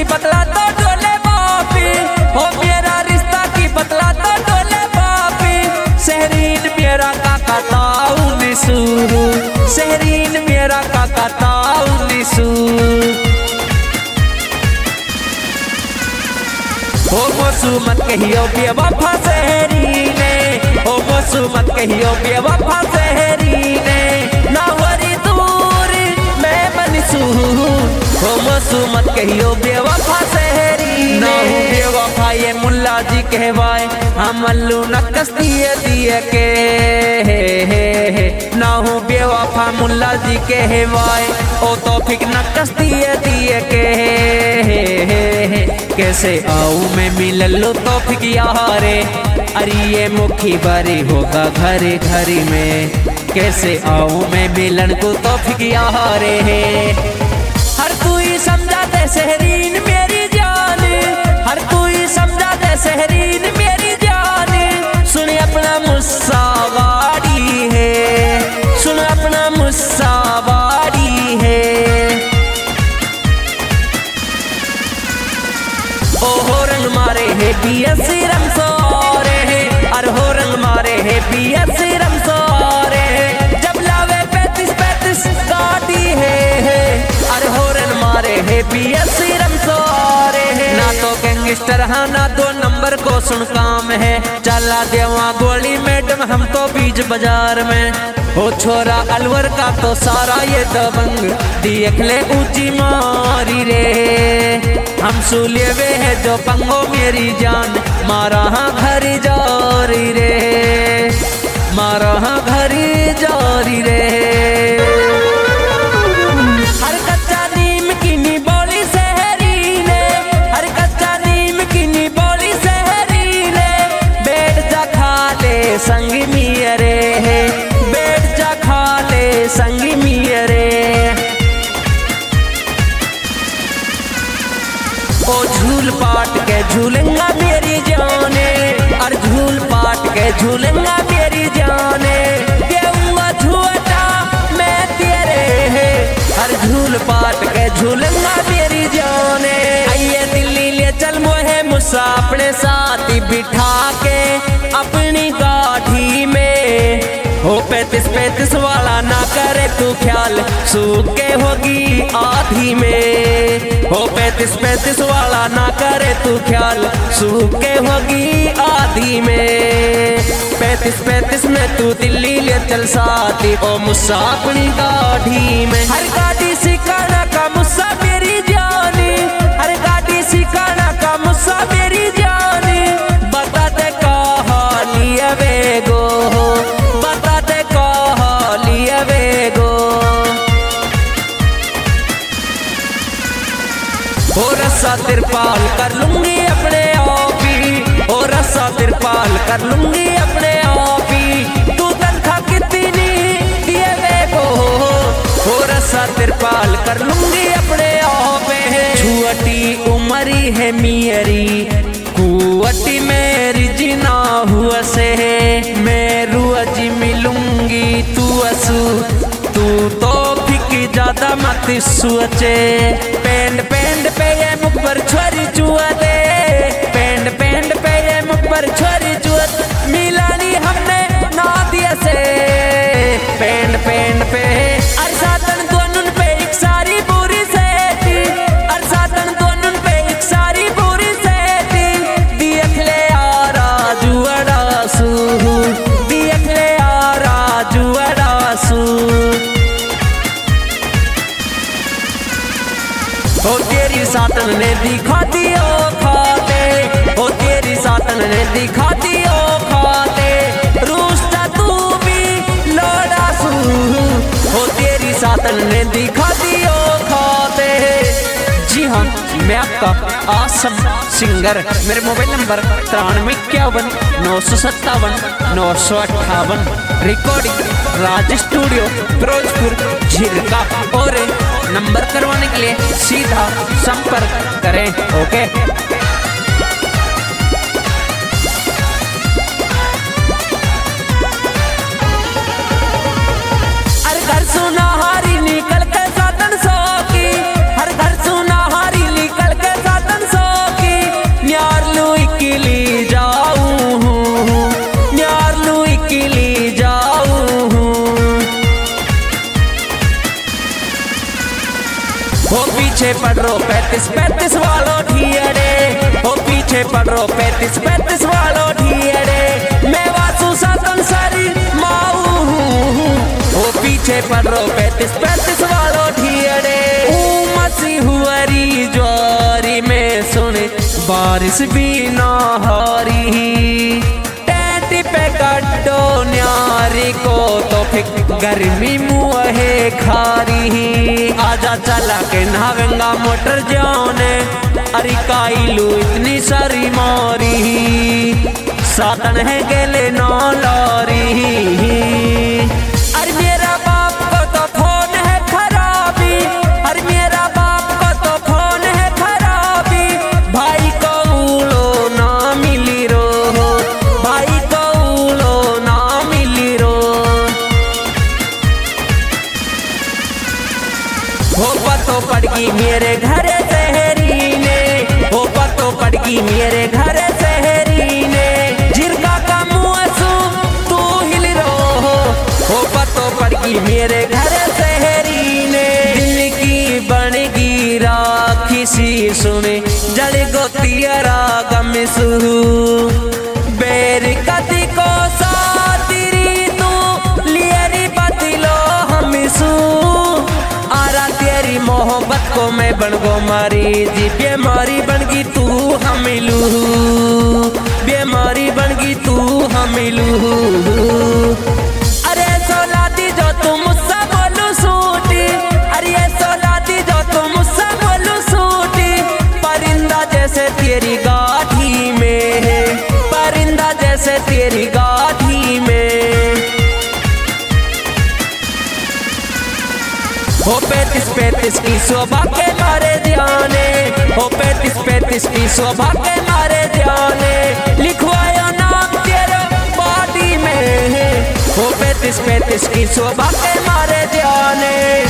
बतला तो डोले बापी, हो मेरा रिश्ता की बतला तो डोले बापी। सहरीन मेरा काका ताऊ निसू, सहरीन मेरा काका ताऊ निसू। हो मोसू मत कहियो बेवफा सहरीने, हो मोसू मत कहियो बेवफा सहरीने, ना वरी दूर मैं बनिसू। हो मोसू मत कहियो बेवफा सहरीने, ना हूँ बेवफा ये मुल्ला जी कहवाए, हम अल्लू नक्कस दिए दिए के। ना हूँ बेवफा मुल्ला जी कहवाए, ओ तौफीक नक्कस दिए दिए के। कैसे आऊँ मैं मिल लो तौफीक यारे, अरे ये मुखी बारी होगा घरे घरी में। कैसे आऊँ मैं मिलन को तौफीक यारे, हर तू ही समझा दे सहरीन मेरी जान, हर तू ही समझा दे सहरीन मेरी जान। सुन अपना मुस्सा वाड़ी है, सुन अपना मुस्सा वाड़ी है। ओ हो रंग मारे है बीएससी रमसोरे है, अर हो रंग मारे है बीएससी रमसोरे है। जब लावे 35-35 गाड़ी है, अर हो रंग मारे है बीएससी रमसोरे है। ना तो गैंगस्टर हाँ ना दो नंबर को सुन काम है, चला देवा गोली मैडम हम तो बीच बाजार में। हो छोरा अलवर का तो सारा ये दबंग, देख ले ऊंची मारी रे। हम सूले वे है जो पंगो मेरी जान, मारा हाँ घरी जारी रे, मारा हाँ घरी जारी रे। हर कच्चा नीम की नी बोली सहरीने, हर कच्चा नीम की नी बोली सहरीने। बैठ जा खा ले संग मियरे, बैठ जा खा ले संग मियरे। ओ झूल पाट के झूलेंगा मेरी जाने, और झूल पाट के झूलेंगा मेरी जाने। देऊंगा झूठा मैं तेरे है, हर झूल पाट के झूलेंगा मेरी जाने। आइए दिल्ली ले चल मोहे मुस्सा अपने साथ बिठा के अपनी गाड़ी में। हो 35-35 वाला ना करे तू ख्याल, सूखे होगी आधी में। हो 35-35 वाला ना करे तू ख्याल, सूखे होगी आधी में। 35-35 में तू दिल्ली ले चल साथी, ओ मुस्सा अपनी गाड़ी में। हर गाड़ी सिखाना का मुस्सा मेरी जानी, हर गाड़ी सिखाना का मुस्सा मेरी जानी। बता दे कहानी वे गो, बता दे कहानी वे गो। हो रस्सा तिरपाल कर लूंगी अपने आप ही, हो रस्सा तिरपाल कर लूंगी अपने आप ही। तू तनखा कितनी दिए वे को, हो रस्सा तिरपाल कर लूंगी अपने आप है। छुअटी उमरी है मियरी, कुवटी मेरी जीना हुआ से। मैं रुअज मिलूंगी तू असू, तू तो फिकी ज्यादा मत सोचे। पेंड पेंड पे ये मुख पर छोरी चुआ दे, पेंड पेंड पे ये मुख पर छोरी चुआ दे। मिलानी हमने ना दिया से, पेंड पेंड पे अरसातन दोनों पे एक सारी बुरी सेती, अरसातन दोनों पे एक सारी बुरी सेती। देख ले आरा जुअड़ासू, देख ले आरा जुअड़ासू। हो तेरी सातन ने दिखा दियो खाते, हो तेरी सातन ने दिखा दियो खाते। रूस्ता तू भी लोड़ासू, हो तेरी सातन ने दिखा दियो खाते। जी हाँ, मैं आपका आसम सिंगर। मेरे mobile number 9351 957 958। Recording Raj studio Firozpur Jhirka. और नंबर करवाने के लिए सीधा संपर्क करें। ओके। हर घर सुना 35 वालों ढियड़े, हो पीछे पड़ो 35 वालों ढियड़े। मैं वासु सातन सारी माऊ हो पीछे पड़ो 35 वालों ढियड़े। मसी हुआरी ज्वारी में सुने बारिश भी ना हारी, टेंटी पे कट्टो न्यारी को तो फिर गर्मी मुँहे खारी। आजा चला के नहावेंगा मोटर जाने, अरे काइलू इतनी सारी मारी, सातन है गेले ना लारी। अरे मेरा बाप को तो फोन है खराबी, अरे मेरा बाप को तो फोन है खराबी। भाई को उलो ना मिली रो, भाई को उलो ना मिली रो। हो पतो पड़गी मेरे घर शहरी ने, हो पतो पड़गी मेरे घर शहरी ने। झिरका का मुँह तू हिल रो, हो पतो पड़गी मेरे घर शहरी ने। दिल की बनगी राखी सी सुने जल गो तियरा गमिसू, बेर कदी को सातिरी तू लियरी बतिलो हमिसू। आरा तेरी मोहब्बत को मैं बन गो मारी जी, बीमारी बनगी तू हमिलू, बीमारी बनगी तू हमिलू। अरे सोलाती जो तुम मुझसे बोलू सूटी, अरे सोलाती जो तुम मुझसे बोलू सूटी। परिंदा जैसे तेरी गाठी में है, परिंदा जैसे तेरी गाठी में। हो 35 की शोभा के मारे जाने, हो 35 की शोभा के मारे जाने। लिखवाया नाम तेरे बॉडी में है, हो 35 की शोभा के मारे जाने।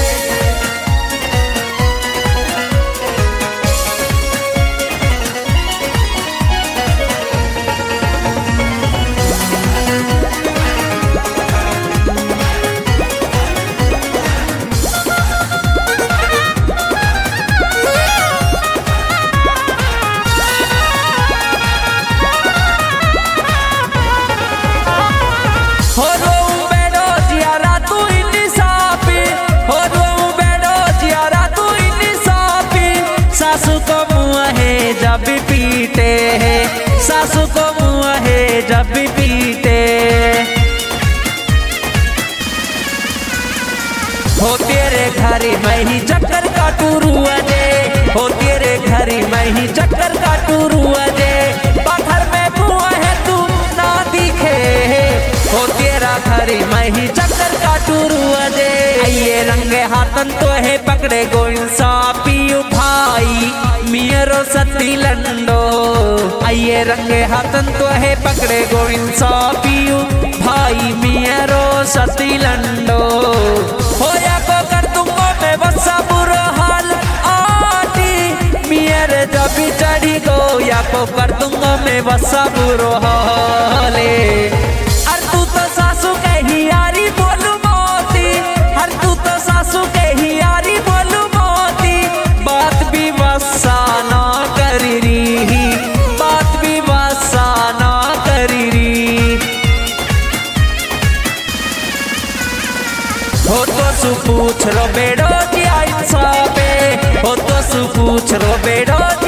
हो रोऊं बेडो जियारा तू इंसाफी, हो रोऊं बेडो जियारा तू इंसाफी। सासू को मुँह है जब भी पीटे है, सासू को मुँह है जब भी पीटे। हो तेरे घर मैं ही चक्कर काटू रुआ दे, हो तेरे घर मैं ही चक्कर काटू रुआ दे। पाथर में मुँह है तू ना दिखे, हो तेरा घर मैं ही चक्कर काटू रुआ दे। ये रंगे हाथन तो है पकड़े गो इंसाफी भाई मेरो सती लंडो। ये रंगे हाथन तो है पकड़े गो इंसाफी भाई मेरो सती लंडो। होया को कर दूंगा मैं बसा बुरा हाल आटी, मेरे जब भी चढ़ी गो या को कर दूंगा मैं बसा बुरा हाले। हर तू तो सासू के ही यारी बोलू मोती, हर तू तो सासू के ही यारी बोलू मोती। बात भी वसा ना करी री, बात भी वसा ना करी री। हो तो सु पूछ रो बेड़ो जी इंसाफे, हो तो सु पूछ रो बेड़ो